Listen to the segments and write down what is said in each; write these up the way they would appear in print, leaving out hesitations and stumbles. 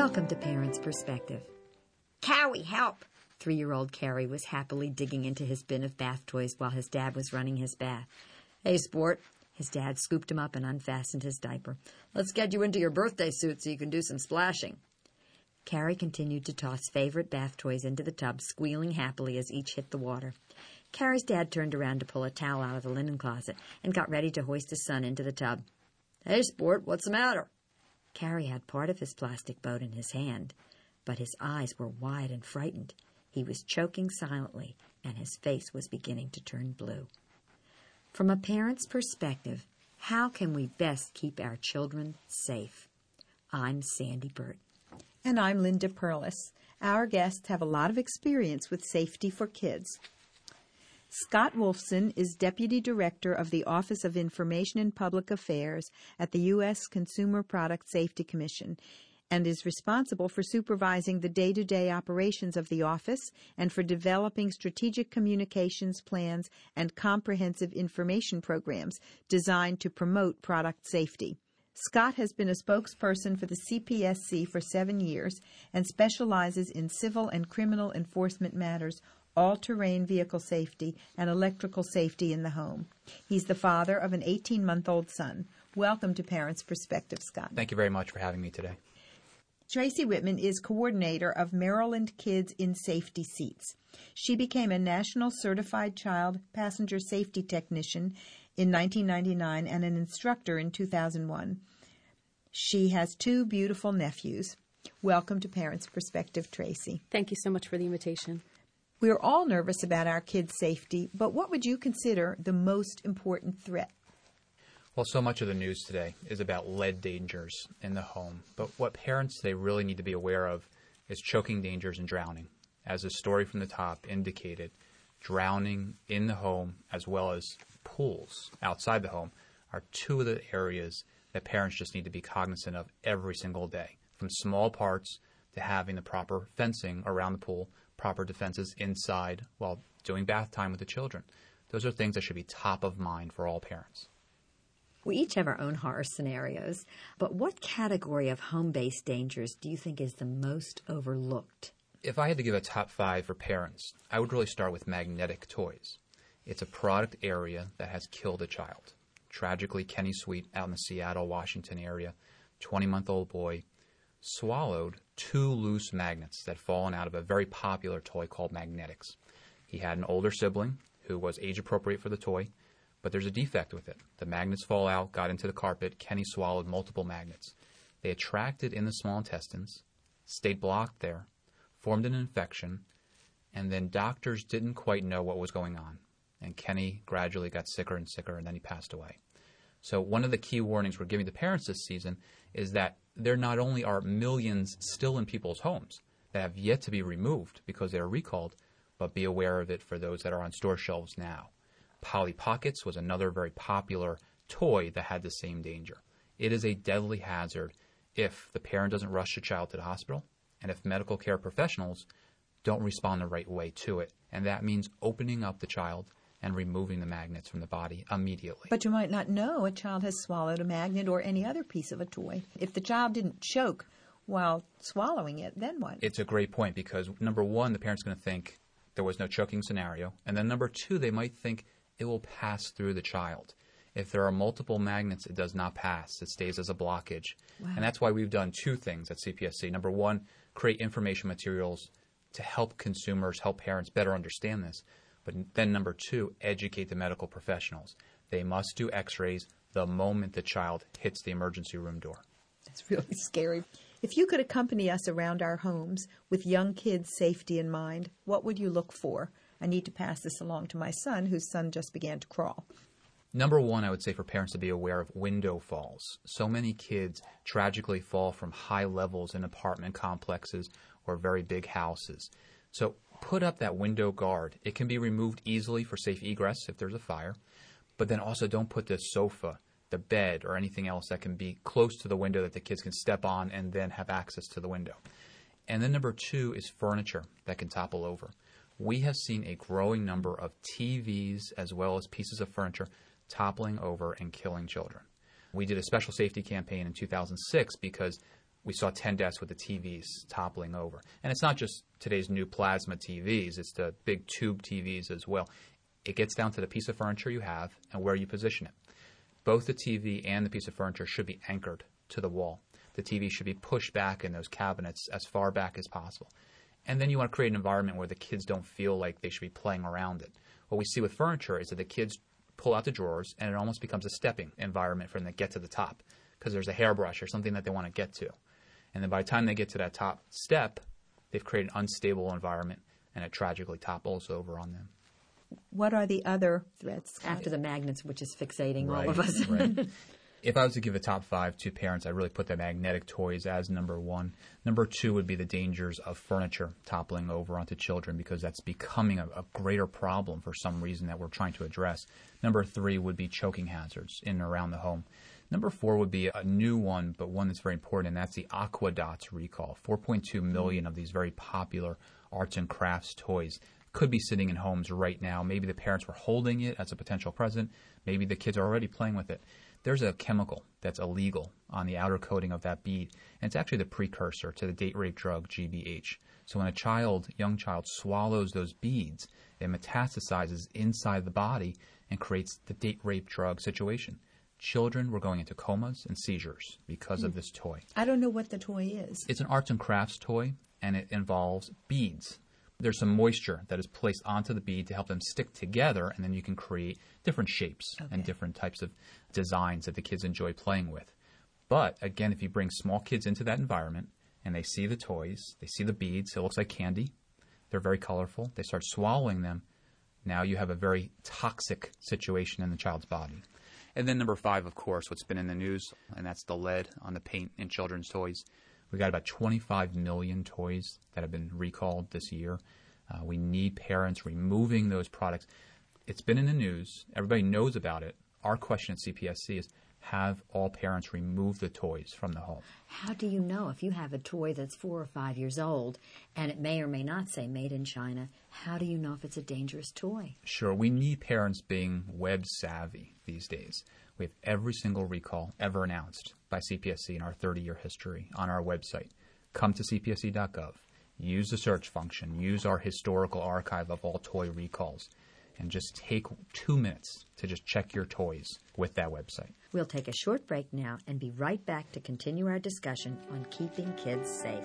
Welcome to Parents' Perspective. Cowie, help! 3-year-old Carrie was happily digging into his bin of bath toys while his dad was running his bath. Hey, sport. His dad scooped him up and unfastened his diaper. Let's get you into your birthday suit so you can do some splashing. Carrie continued to toss favorite bath toys into the tub, squealing happily as each hit the water. Carrie's dad turned around to pull a towel out of the linen closet and got ready to hoist his son into the tub. Hey, sport, what's the matter? Carrie had part of his plastic boat in his hand, but his eyes were wide and frightened. He was choking silently, and his face was beginning to turn blue. From a parent's perspective, how can we best keep our children safe? I'm Sandy Burt. And I'm Linda Perlis. Our guests have a lot of experience with safety for kids. Scott Wolfson is Deputy Director of the Office of Information and Public Affairs at the U.S. Consumer Product Safety Commission and is responsible for supervising the day-to-day operations of the office and for developing strategic communications plans and comprehensive information programs designed to promote product safety. Scott has been a spokesperson for the CPSC for 7 years and specializes in civil and criminal enforcement matters, all-terrain vehicle safety, and electrical safety in the home. He's the father of an 18-month-old son. Welcome to Parents' Perspective, Scott. Thank you very much for having me today. Tracy Whitman is coordinator of Maryland Kids in Safety Seats. She became a National Certified Child Passenger Safety Technician in 1999 and an instructor in 2001. She has 2 beautiful nephews. Welcome to Parents' Perspective, Tracy. Thank you so much for the invitation. We're all nervous about our kids' safety, but what would you consider the most important threat? Well, so much of the news today is about lead dangers in the home, but what parents today really need to be aware of is choking dangers and drowning. As the story from the top indicated, drowning in the home as well as pools outside the home are 2 of the areas that parents just need to be cognizant of every single day, from small parts to having the proper fencing around the pool, proper defenses inside while doing bath time with the children. Those are things that should be top of mind for all parents. We each have our own horror scenarios, but what category of home-based dangers do you think is the most overlooked? If I had to give a top 5 for parents, I would really start with magnetic toys. It's a product area that has killed a child. Tragically, Kenny Sweet out in the Seattle, Washington area, 20-month-old boy, swallowed 2 loose magnets that had fallen out of a very popular toy called Magnetics. He had an older sibling who was age-appropriate for the toy, but there's a defect with it. The magnets fall out, got into the carpet. Kenny swallowed multiple magnets. They attracted in the small intestines, stayed blocked there, formed an infection, and then doctors didn't quite know what was going on. And Kenny gradually got sicker and sicker, and then he passed away. So one of the key warnings we're giving to parents this season is that there not only are millions still in people's homes that have yet to be removed because they are recalled, but be aware of it for those that are on store shelves now. Polly Pockets was another very popular toy that had the same danger. It is a deadly hazard if the parent doesn't rush the child to the hospital and if medical care professionals don't respond the right way to it. And that means opening up the child and removing the magnets from the body immediately. But you might not know a child has swallowed a magnet or any other piece of a toy. If the child didn't choke while swallowing it, then what? It's a great point because, number 1, the parent's going to think there was no choking scenario. And then number 2, they might think it will pass through the child. If there are multiple magnets, it does not pass. It stays as a blockage. Wow. And that's why we've done 2 things at CPSC. Number 1, create information materials to help consumers, help parents better understand this. But then number 2, educate the medical professionals. They must do x-rays the moment the child hits the emergency room door. That's really scary. If you could accompany us around our homes with young kids' safety in mind, what would you look for? I need to pass this along to my son, whose son just began to crawl. Number 1, I would say for parents to be aware of window falls. So many kids tragically fall from high levels in apartment complexes or very big houses. So put up that window guard. It can be removed easily for safe egress if there's a fire, but then also don't put the sofa, the bed, or anything else that can be close to the window that the kids can step on and then have access to the window. And then number 2 is furniture that can topple over. We have seen a growing number of TVs as well as pieces of furniture toppling over and killing children. We did a special safety campaign in 2006 because We saw 10 deaths with the TVs toppling over. And it's not just today's new plasma TVs. It's the big tube TVs as well. It gets down to the piece of furniture you have and where you position it. Both the TV and the piece of furniture should be anchored to the wall. The TV should be pushed back in those cabinets as far back as possible. And then you want to create an environment where the kids don't feel like they should be playing around it. What we see with furniture is that the kids pull out the drawers and it almost becomes a stepping environment for them to get to the top because there's a hairbrush or something that they want to get to. And then by the time they get to that top step, they've created an unstable environment and it tragically topples over on them. What are the other threats? After the magnets, which is fixating all Right, of us. right. If I was to give a top 5 to parents, I'd really put the magnetic toys as number 1. Number 2 would be the dangers of furniture toppling over onto children because that's becoming a greater problem for some reason that we're trying to address. Number 3 would be choking hazards in and around the home. Number 4 would be a new one, but one that's very important, and that's the Aquadots recall. 4.2 million of these very popular arts and crafts toys could be sitting in homes right now. Maybe the parents were holding it as a potential present. Maybe the kids are already playing with it. There's a chemical that's illegal on the outer coating of that bead, and it's actually the precursor to the date rape drug GBH. So when a young child swallows those beads, it metastasizes inside the body and creates the date rape drug situation. Children were going into comas and seizures because of this toy. I don't know what the toy is. It's an arts and crafts toy, and it involves beads. There's some moisture that is placed onto the bead to help them stick together, and then you can create different shapes and different types of designs that the kids enjoy playing with. But, again, if you bring small kids into that environment and they see the toys, they see the beads, it looks like candy, they're very colorful, they start swallowing them, now you have a very toxic situation in the child's body. And then number 5, of course, what's been in the news, and that's the lead on the paint in children's toys. We've got about 25 million toys that have been recalled this year. We need parents removing those products. It's been in the news. Everybody knows about it. Our question at CPSC is, have all parents remove the toys from the home? How do you know if you have a toy that's 4 or 5 years old and it may or may not say made in China? How do you know if it's a dangerous toy? Sure. We need parents being web savvy these days. We have every single recall ever announced by CPSC in our 30-year history on our website. Come to cpsc.gov. Use the search function. Use our historical archive of all toy recalls. And just take 2 minutes to just check your toys with that website. We'll take a short break now and be right back to continue our discussion on keeping kids safe.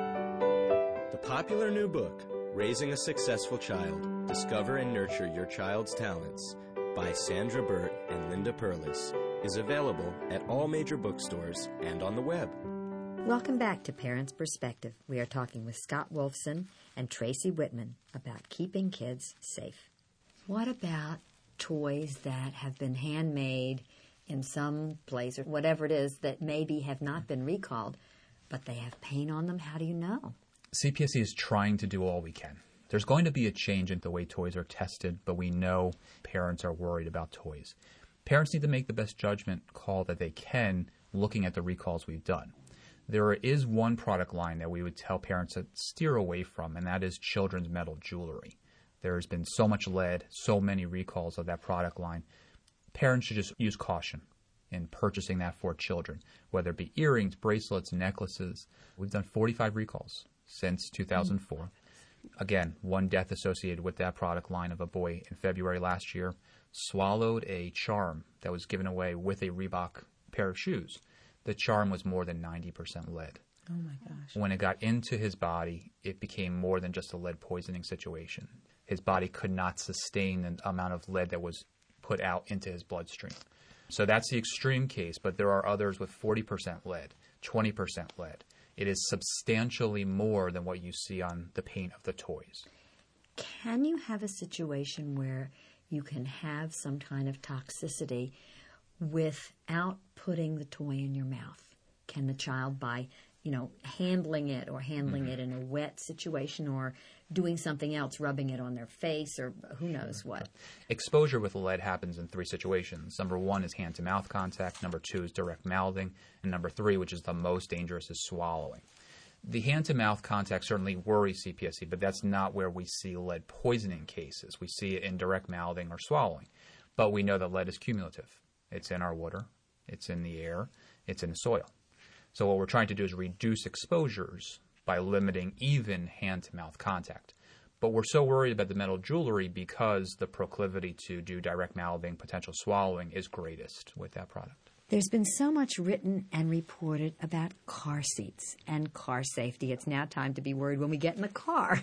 The popular new book, Raising a Successful Child, Discover and Nurture Your Child's Talents, by Sandra Burt and Linda Perlis, is available at all major bookstores and on the web. Welcome back to Parents' Perspective. We are talking with Scott Wolfson and Tracy Whitman about keeping kids safe. What about toys that have been handmade in some place or whatever it is that maybe have not been recalled, but they have paint on them? How do you know? CPSC is trying to do all we can. There's going to be a change in the way toys are tested, but we know parents are worried about toys. Parents need to make the best judgment call that they can looking at the recalls we've done. There is one product line that we would tell parents to steer away from, and that is children's metal jewelry. There's been so much lead, so many recalls of that product line. Parents should just use caution in purchasing that for children, whether it be earrings, bracelets, necklaces. We've done 45 recalls since 2004. Again, one death associated with that product line of a boy in February last year swallowed a charm that was given away with a Reebok pair of shoes. The charm was more than 90% lead. Oh, my gosh. When it got into his body, it became more than just a lead poisoning situation. His body could not sustain the amount of lead that was put out into his bloodstream. So that's the extreme case, but there are others with 40% lead, 20% lead. It is substantially more than what you see on the paint of the toys. Can you have a situation where you can have some kind of toxicity without putting the toy in your mouth? Can the child, by handling it it in a wet situation or doing something else, rubbing it on their face or who knows what? Exposure with lead happens in 3 situations. Number 1 is hand-to-mouth contact. Number 2 is direct mouthing. And number 3, which is the most dangerous, is swallowing. The hand-to-mouth contact certainly worries CPSC, but that's not where we see lead poisoning cases. We see it in direct mouthing or swallowing. But we know that lead is cumulative. It's in our water. It's in the air. It's in the soil. So what we're trying to do is reduce exposures by limiting even hand-to-mouth contact. But we're so worried about the metal jewelry because the proclivity to do direct mouthing, potential swallowing, is greatest with that product. There's been so much written and reported about car seats and car safety. It's now time to be worried when we get in the car.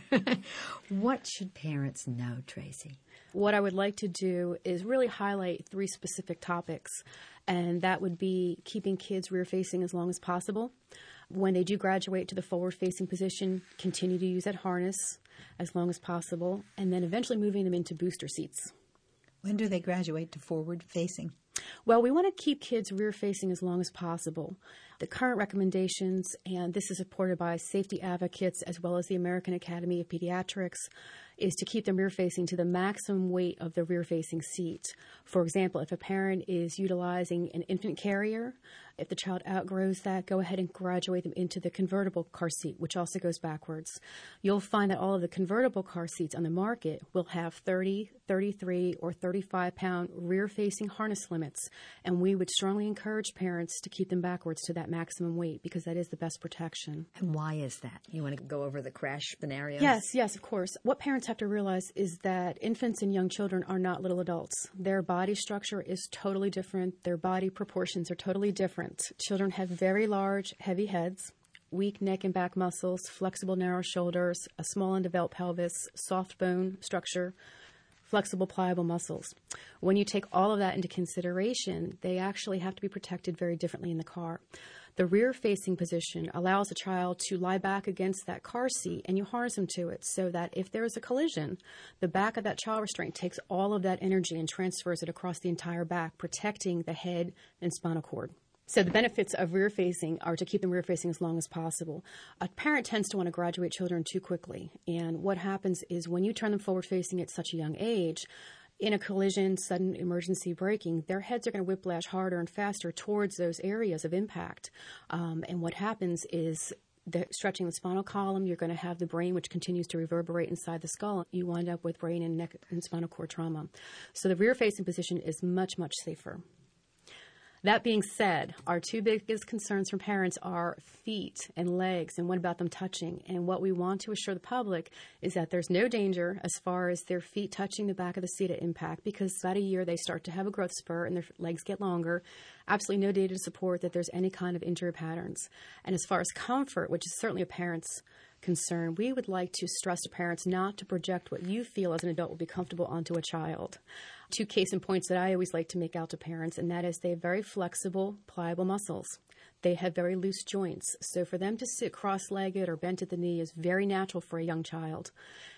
What should parents know, Tracy? What I would like to do is really highlight 3 specific topics, and that would be keeping kids rear-facing as long as possible. When they do graduate to the forward-facing position, continue to use that harness as long as possible, and then eventually moving them into booster seats. When do they graduate to forward-facing? Well, we want to keep kids rear-facing as long as possible. The current recommendations, and this is supported by safety advocates as well as the American Academy of Pediatrics, is to keep them rear-facing to the maximum weight of the rear-facing seat. For example, if a parent is utilizing an infant carrier, if the child outgrows that, go ahead and graduate them into the convertible car seat, which also goes backwards. You'll find that all of the convertible car seats on the market will have 30, 33, or 35-pound rear-facing harness limits, and we would strongly encourage parents to keep them backwards to that maximum weight because that is the best protection. And why is that? You want to go over the crash scenarios? Yes, of course. What parents have to realize is that infants and young children are not little adults. Their body structure is totally different. Their body proportions are totally different. Children have very large, heavy heads, weak neck and back muscles, flexible, narrow shoulders, a small undeveloped pelvis, soft bone structure, flexible, pliable muscles. When you take all of that into consideration, they actually have to be protected very differently in the car. The rear-facing position allows a child to lie back against that car seat, and you harness them to it so that if there is a collision, the back of that child restraint takes all of that energy and transfers it across the entire back, protecting the head and spinal cord. So the benefits of rear-facing are to keep them rear-facing as long as possible. A parent tends to want to graduate children too quickly, and what happens is when you turn them forward-facing at such a young age, in a collision, sudden emergency braking, their heads are going to whiplash harder and faster towards those areas of impact. And what happens is stretching the spinal column, you're going to have the brain, which continues to reverberate inside the skull. You wind up with brain and neck and spinal cord trauma. So the rear-facing position is much, much safer. That being said, our 2 biggest concerns from parents are feet and legs, and what about them touching? And what we want to assure the public is that there's no danger as far as their feet touching the back of the seat at impact, because about a year they start to have a growth spurt and their legs get longer. Absolutely no data to support that there's any kind of injury patterns. And as far as comfort, which is certainly a parent's concern, we would like to stress to parents not to project what you feel as an adult will be comfortable onto a child. 2 case in points that I always like to make out to parents, and that is they have very flexible, pliable muscles. They have very loose joints. So for them to sit cross-legged or bent at the knee is very natural for a young child.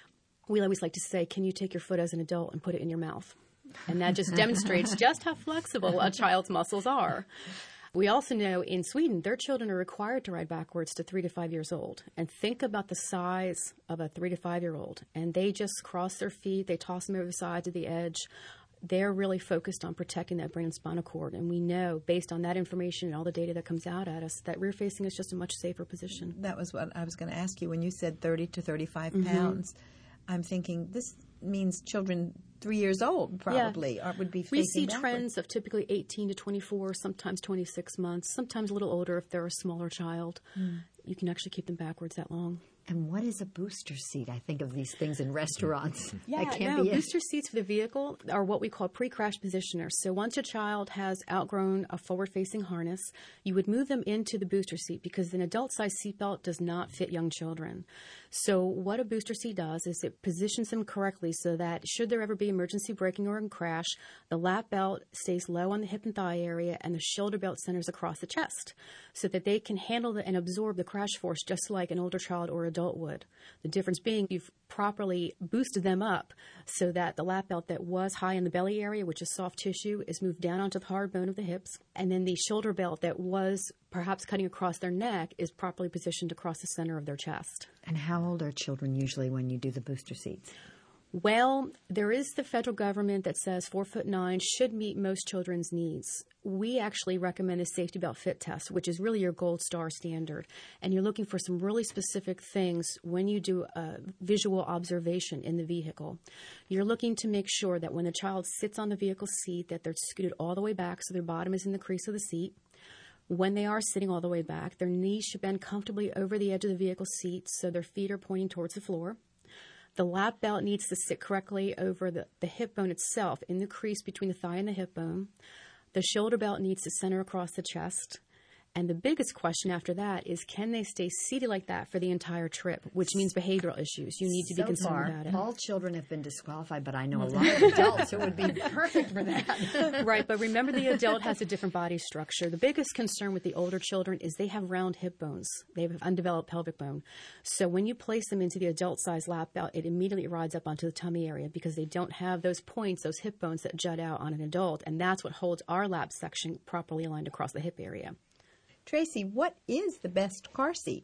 We always like to say, can you take your foot as an adult and put it in your mouth? And that just demonstrates just how flexible a child's muscles are. We also know in Sweden, their children are required to ride backwards to 3 to 5 years old. And think about the size of a 3 to 5-year-old. And they just cross their feet, they toss them over the side to the edge. They're really focused on protecting that brain and spinal cord. And we know, based on that information and all the data that comes out at us, that rear-facing is just a much safer position. That was what I was going to ask you. When you said 30 to 35 pounds, I'm thinking this means children 3 years old probably would be facing We see backward. trends of typically 18 to 24, sometimes 26 months, sometimes a little older if they're a smaller child. You can actually keep them backwards that long. And what is a booster seat? I think of these things in restaurants. Yeah, that can't be it. booster seats for the vehicle are what we call pre-crash positioners. So once a child has outgrown a forward-facing harness, you would move them into the booster seat because an adult-sized seatbelt does not fit young children. So what a booster seat does is it positions them correctly so that should there ever be emergency braking or a crash, the lap belt stays low on the hip and thigh area and the shoulder belt centers across the chest so that they can handle and absorb the crash force just like an older child or adult would. The difference being you've properly boosted them up so that the lap belt that was high in the belly area, which is soft tissue, is moved down onto the hard bone of the hips. And then the shoulder belt that was perhaps cutting across their neck is properly positioned across the center of their chest. And how old are children usually when you do the booster seats? Well, there is the federal government that says 4'9" should meet most children's needs. We actually recommend a safety belt fit test, which is really your gold star standard. And you're looking for some really specific things when you do a visual observation in the vehicle. You're looking to make sure that when the child sits on the vehicle seat that they're scooted all the way back so their bottom is in the crease of the seat. When they are sitting all the way back, their knees should bend comfortably over the edge of the vehicle seat so their feet are pointing towards the floor. The lap belt needs to sit correctly over the hip bone itself in the crease between the thigh and the hip bone. The shoulder belt needs to center across the chest. And the biggest question after that is, can they stay seated like that for the entire trip, which means behavioral issues. You need to be concerned about it. All children have been disqualified, but I know a lot of adults who would be perfect for that. Right, but remember the adult has a different body structure. The biggest concern with the older children is they have round hip bones. They have undeveloped pelvic bone. So when you place them into the adult-sized lap belt, it immediately rides up onto the tummy area because they don't have those points, those hip bones that jut out on an adult, and that's what holds our lap section properly aligned across the hip area. Tracy, what is the best car seat?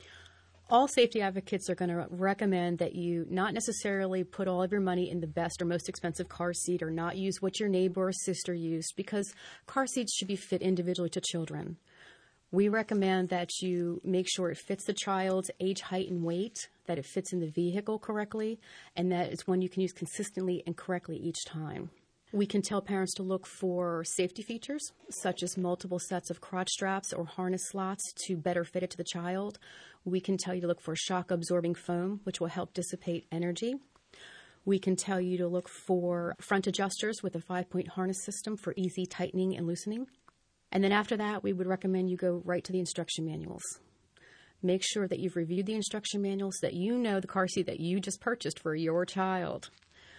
All safety advocates are going to recommend that you not necessarily put all of your money in the best or most expensive car seat or not use what your neighbor or sister used, because car seats should be fit individually to children. We recommend that you make sure it fits the child's age, height, and weight, that it fits in the vehicle correctly, and that it's one you can use consistently and correctly each time. We can tell parents to look for safety features, such as multiple sets of crotch straps or harness slots to better fit it to the child. We can tell you to look for shock-absorbing foam, which will help dissipate energy. We can tell you to look for front adjusters with a 5-point harness system for easy tightening and loosening. And then after that, we would recommend you go right to the instruction manuals. Make sure that you've reviewed the instruction manuals, that you know the car seat that you just purchased for your child.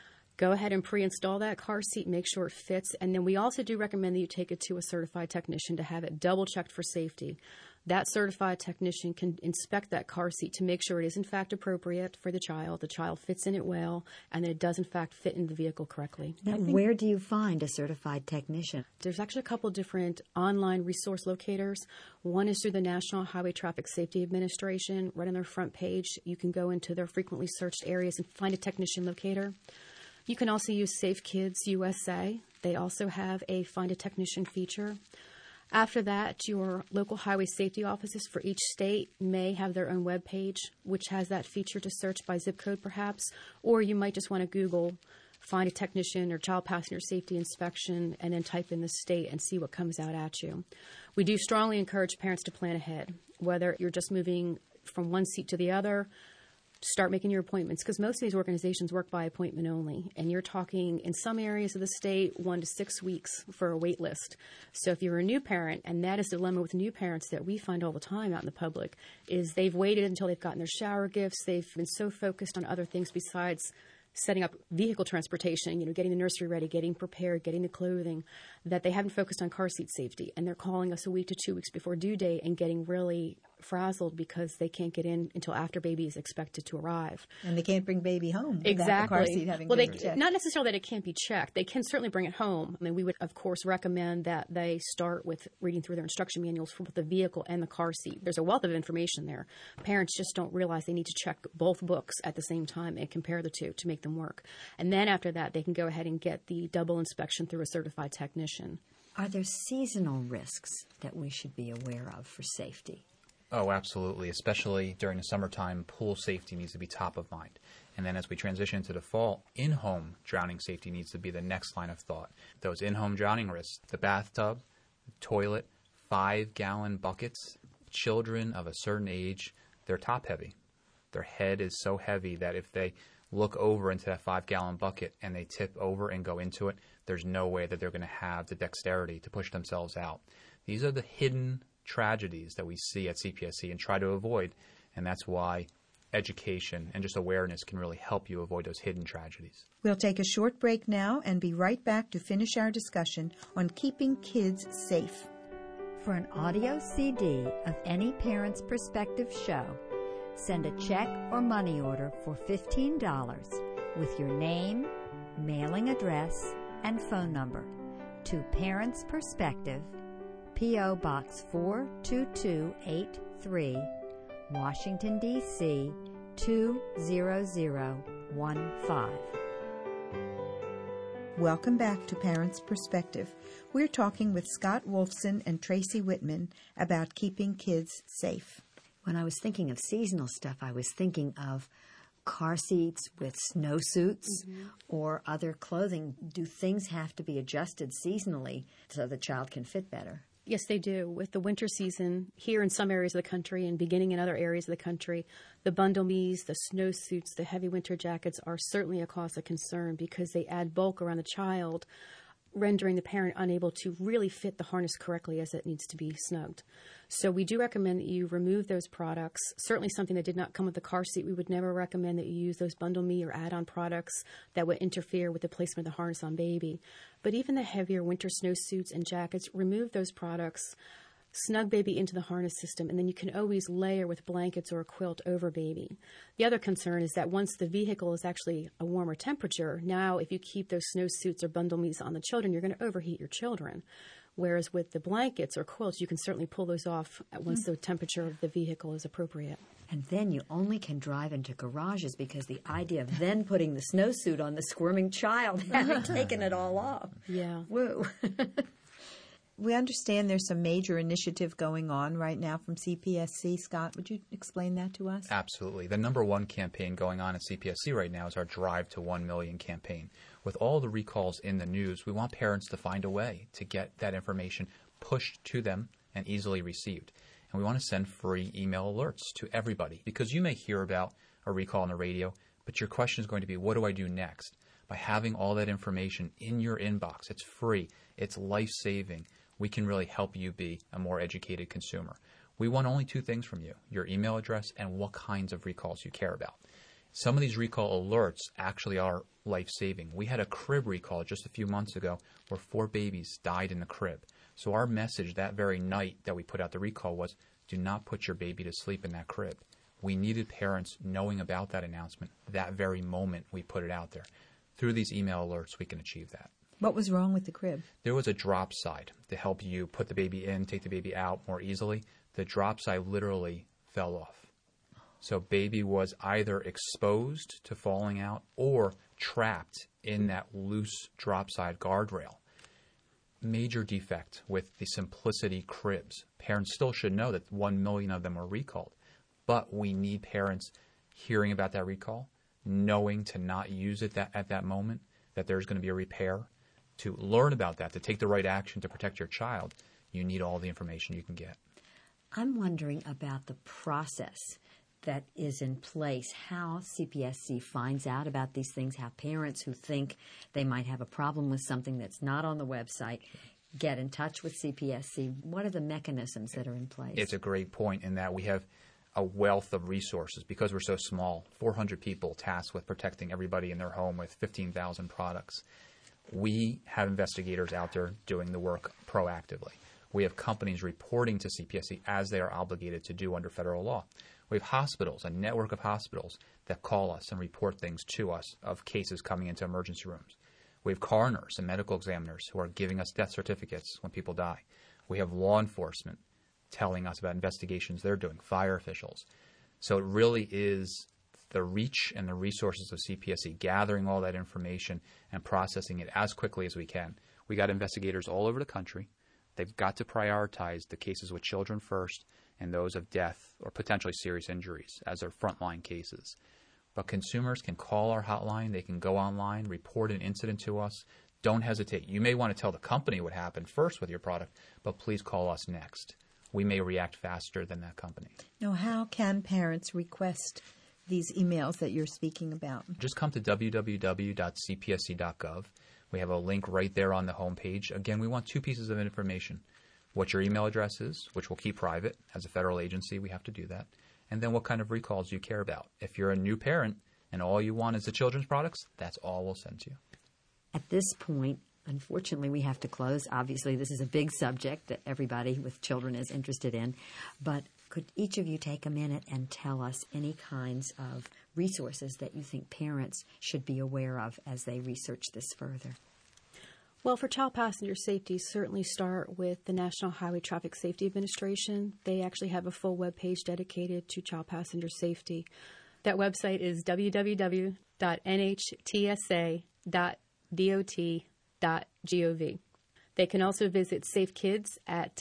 Go ahead and pre-install that car seat, make sure it fits, and then we also do recommend that you take it to a certified technician to have it double-checked for safety. That certified technician can inspect that car seat to make sure it is in fact appropriate for the child fits in it well, and that it does in fact fit in the vehicle correctly. Now, where do you find a certified technician? There's actually a couple different online resource locators. One is through the National Highway Traffic Safety Administration. Right on their front page, you can go into their frequently searched areas and find a technician locator. You can also use Safe Kids USA. They also have a Find a Technician feature. After that, your local highway safety offices for each state may have their own web page, which has that feature to search by zip code perhaps, or you might just want to Google Find a Technician or Child Passenger Safety Inspection and then type in the state and see what comes out at you. We do strongly encourage parents to plan ahead, whether you're just moving from one seat to the other. Start making your appointments, because most of these organizations work by appointment only, and you're talking in some areas of the state 1 to 6 weeks for a wait list. So if you're a new parent, and that is the dilemma with new parents that we find all the time out in the public, is they've waited until they've gotten their shower gifts. They've been so focused on other things besides setting up vehicle transportation, getting the nursery ready, getting prepared, getting the clothing, that they haven't focused on car seat safety. And they're calling us a week to 2 weeks before due date and getting really frazzled because they can't get in until after baby is expected to arrive. And they can't bring baby home. Exactly. The car seat having well, been checked. Not necessarily that it can't be checked. They can certainly bring it home. I mean, we would, of course, recommend that they start with reading through their instruction manuals for both the vehicle and the car seat. There's a wealth of information there. Parents just don't realize they need to check both books at the same time and compare the two to make them work. And then after that, they can go ahead and get the double inspection through a certified technician. Are there seasonal risks that we should be aware of for safety? Oh, absolutely. Especially during the summertime, pool safety needs to be top of mind. And then as we transition to the fall, in-home drowning safety needs to be the next line of thought. Those in-home drowning risks, the bathtub, the toilet, 5-gallon buckets, children of a certain age, they're top-heavy. Their head is so heavy that if they look over into that 5-gallon bucket and they tip over and go into it, there's no way that they're going to have the dexterity to push themselves out. These are the hidden tragedies that we see at CPSC and try to avoid, and that's why education and just awareness can really help you avoid those hidden tragedies. We'll take a short break now and be right back to finish our discussion on keeping kids safe. For an audio CD of any Parent's Perspective show, send a check or money order for $15 with your name, mailing address, and phone number to Parent's Perspective, P.O. Box 42283, Washington, D.C. 20015. Welcome back to Parents' Perspective. We're talking with Scott Wolfson and Tracy Whitman about keeping kids safe. When I was thinking of seasonal stuff, I was thinking of car seats with snowsuits or other clothing. Do things have to be adjusted seasonally so the child can fit better? Yes, they do. With the winter season here in some areas of the country and beginning in other areas of the country, the bundle me's, the snowsuits, the heavy winter jackets are certainly a cause of concern because they add bulk around the child, rendering the parent unable to really fit the harness correctly as it needs to be snugged. So we do recommend that you remove those products. Certainly something that did not come with the car seat, we would never recommend that you use those bundle me or add-on products that would interfere with the placement of the harness on baby. But even the heavier winter snowsuits and jackets, remove those products, snug baby into the harness system, and then you can always layer with blankets or a quilt over baby. The other concern is that once the vehicle is actually a warmer temperature, now if you keep those snowsuits or bundle me's on the children, you're going to overheat your children. Whereas with the blankets or quilts, you can certainly pull those off once the temperature of the vehicle is appropriate. And then you only can drive into garages because the idea of then putting the snowsuit on the squirming child, having taken it all off. Yeah. Woo. We understand there's some major initiative going on right now from CPSC. Scott, would you explain that to us? Absolutely. The number one campaign going on at CPSC right now is our Drive to 1 Million campaign. With all the recalls in the news, we want parents to find a way to get that information pushed to them and easily received. And we want to send free email alerts to everybody because you may hear about a recall on the radio, but your question is going to be, what do I do next? By having all that information in your inbox, it's free, it's life-saving. We can really help you be a more educated consumer. We want only two things from you, your email address and what kinds of recalls you care about. Some of these recall alerts actually are life-saving. We had a crib recall just a few months ago where 4 babies died in the crib. So our message that very night that we put out the recall was, do not put your baby to sleep in that crib. We needed parents knowing about that announcement that very moment we put it out there. Through these email alerts, we can achieve that. What was wrong with the crib? There was a drop side to help you put the baby in, take the baby out more easily. The drop side literally fell off. So baby was either exposed to falling out or trapped in that loose drop side guardrail. Major defect with the Simplicity cribs. Parents still should know that 1 million of them were recalled. But we need parents hearing about that recall, knowing to not use it at that moment, that there's going to be a repair. To learn about that, to take the right action to protect your child, you need all the information you can get. I'm wondering about the process that is in place, how CPSC finds out about these things, how parents who think they might have a problem with something that's not on the website get in touch with CPSC. What are the mechanisms that are in place? It's a great point in that we have a wealth of resources because we're so small, 400 people tasked with protecting everybody in their home with 15,000 products. We have investigators out there doing the work proactively. We have companies reporting to CPSC as they are obligated to do under federal law. We have hospitals, a network of hospitals that call us and report things to us of cases coming into emergency rooms. We have coroners and medical examiners who are giving us death certificates when people die. We have law enforcement telling us about investigations they're doing, fire officials. So it really is the reach and the resources of CPSC, gathering all that information and processing it as quickly as we can. We got investigators all over the country. They've got to prioritize the cases with children first and those of death or potentially serious injuries as their frontline cases. But consumers can call our hotline. They can go online, report an incident to us. Don't hesitate. You may want to tell the company what happened first with your product, but please call us next. We may react faster than that company. Now, how can parents request these emails that you're speaking about? Just come to www.cpsc.gov. We have a link right there on the homepage. Again, we want 2 pieces of information. What your email address is, which we'll keep private. As a federal agency, we have to do that. And then what kind of recalls you care about. If you're a new parent and all you want is the children's products, that's all we'll send to you. At this point, unfortunately, we have to close. Obviously, this is a big subject that everybody with children is interested in. But could each of you take a minute and tell us any kinds of resources that you think parents should be aware of as they research this further? Well, for child passenger safety, certainly start with the National Highway Traffic Safety Administration. They actually have a full web page dedicated to child passenger safety. That website is www.nhtsa.dot.gov. They can also visit Safe Kids at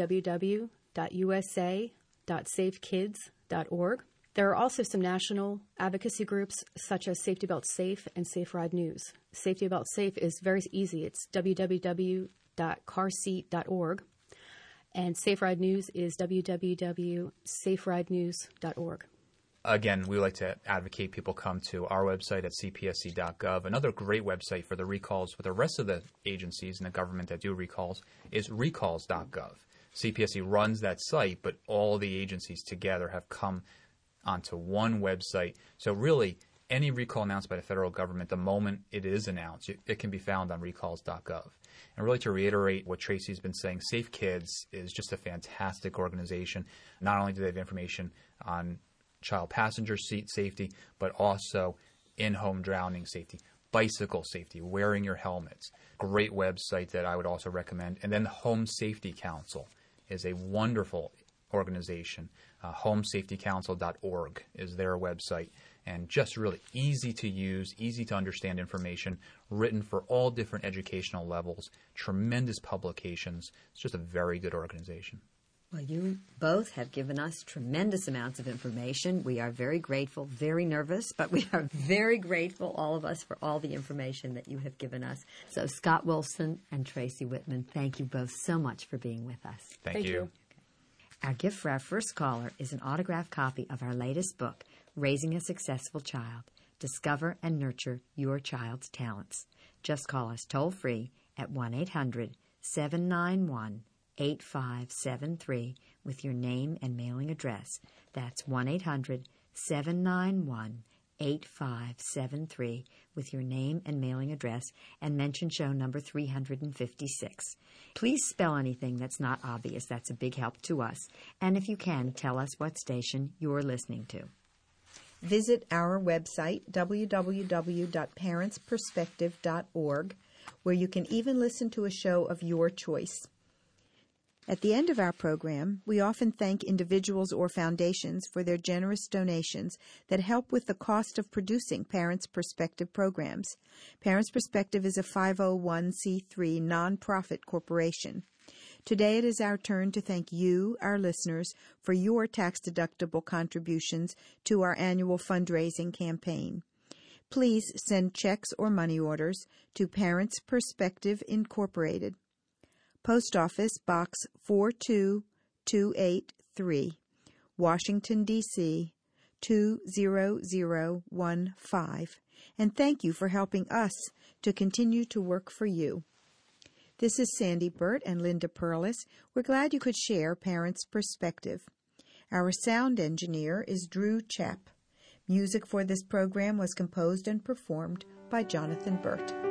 www.usa.safekids.org. There are also some national advocacy groups such as Safety Belt Safe and Safe Ride News. Safety Belt Safe is very easy. It's www.carseat.org. And Safe Ride News is www.saferidenews.org. Again, we like to advocate people come to our website at cpsc.gov. Another great website for the recalls for the rest of the agencies in the government that do recalls is recalls.gov. CPSC runs that site, but all the agencies together have come onto one website. So really, any recall announced by the federal government, the moment it is announced, it can be found on recalls.gov. And really to reiterate what Tracy's been saying, Safe Kids is just a fantastic organization. Not only do they have information on child passenger seat safety, but also in-home drowning safety, bicycle safety, wearing your helmets. Great website that I would also recommend. And then the Home Safety Council is a wonderful organization. HomeSafetyCouncil.org is their website. And just really easy to use, easy to understand information, written for all different educational levels, tremendous publications. It's just a very good organization. Well, you both have given us tremendous amounts of information. We are very grateful, very nervous, but we are very grateful, all of us, for all the information that you have given us. So Scott Wolfson and Tracy Whitman, thank you both so much for being with us. Thank you. Our gift for our first caller is an autographed copy of our latest book, Raising a Successful Child. Discover and nurture your child's talents. Just call us toll-free at 1-800-791-8573 with your name and mailing address. That's 1-800-791-8573 with your name and mailing address, and mention show number 356. Please spell anything that's not obvious. That's a big help to us. And if you can, tell us what station you're listening to. Visit our website, www.parentsperspective.org, where you can even listen to a show of your choice. At the end of our program, we often thank individuals or foundations for their generous donations that help with the cost of producing Parents Perspective programs. Parents Perspective is a 501c3 nonprofit corporation. Today it is our turn to thank you, our listeners, for your tax-deductible contributions to our annual fundraising campaign. Please send checks or money orders to Parents Perspective Incorporated, Post Office Box 42283, Washington, D.C. 20015. And thank you for helping us to continue to work for you. This is Sandy Burt and Linda Perlis. We're glad you could share Parents' Perspective. Our sound engineer is Drew Chapp. Music for this program was composed and performed by Jonathan Burt.